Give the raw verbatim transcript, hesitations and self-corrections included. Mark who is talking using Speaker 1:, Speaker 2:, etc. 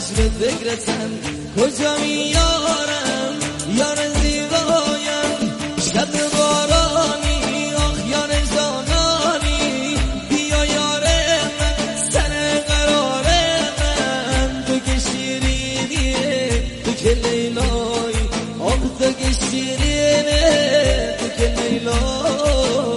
Speaker 1: به فکرتم کجا میارم یار زیبایم شب بارانی آخ یار جانانی بیا یار من سر قرار من تو که شیرینیه تو که لیلایی آخ تو که شیرینه تو که لیلایی